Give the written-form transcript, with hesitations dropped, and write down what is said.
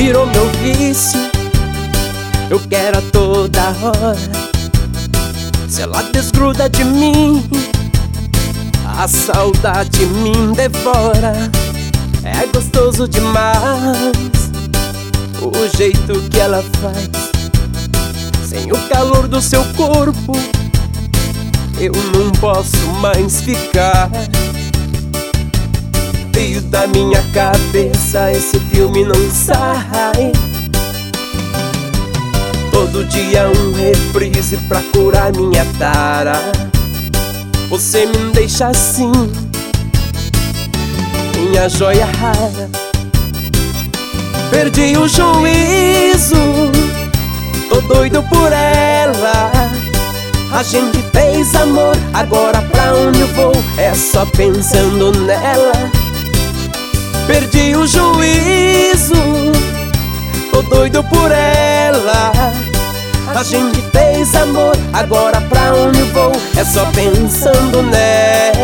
virou meu vício. Eu quero a toda hora. Se ela desgruda de mim, a saudade me devora. É gostoso demais o jeito que ela faz. Sem o calor do seu corpo eu não posso mais ficar. Veio da minha cabeça, esse filme não sai. Todo dia um reprise pra curar minha tara. Você me deixa assim, minha joia rara. Perdi o juízo, tô doido por ela. A gente fez amor, agora pra onde eu vou? É só pensando nela. Perdi o juízo, tô doido por ela. A gente fez amor, agora pra onde eu vou? É só pensando nela.